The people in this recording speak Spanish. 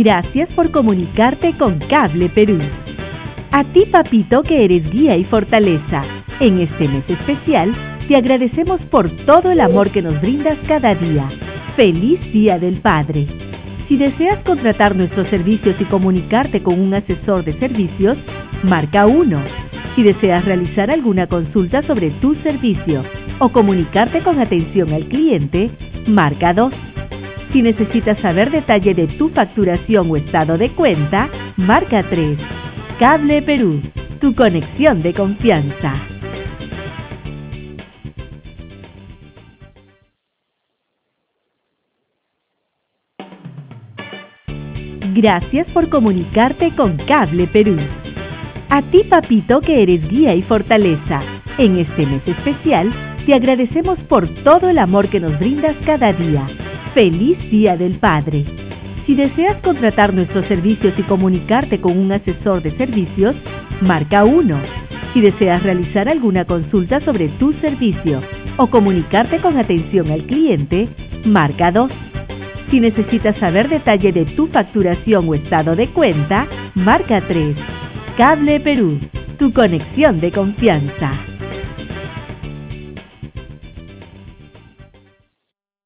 Gracias por comunicarte con Cable Perú. A ti, papito, que eres guía y fortaleza. En este mes especial, te agradecemos por todo el amor que nos brindas cada día. ¡Feliz Día del Padre! Si deseas contratar nuestros servicios y comunicarte con un asesor de servicios, marca 1. Si deseas realizar alguna consulta sobre tu servicio o comunicarte con atención al cliente, marca 2. Si necesitas saber detalle de tu facturación o estado de cuenta, marca 3. Cable Perú, tu conexión de confianza. Gracias por comunicarte con Cable Perú. A ti, papito, que eres guía y fortaleza. En este mes especial, te agradecemos por todo el amor que nos brindas cada día. ¡Feliz Día del Padre! Si deseas contratar nuestros servicios y comunicarte con un asesor de servicios, marca 1. Si deseas realizar alguna consulta sobre tu servicio o comunicarte con atención al cliente, marca 2. Si necesitas saber detalle de tu facturación o estado de cuenta, marca 3. Cable Perú, tu conexión de confianza.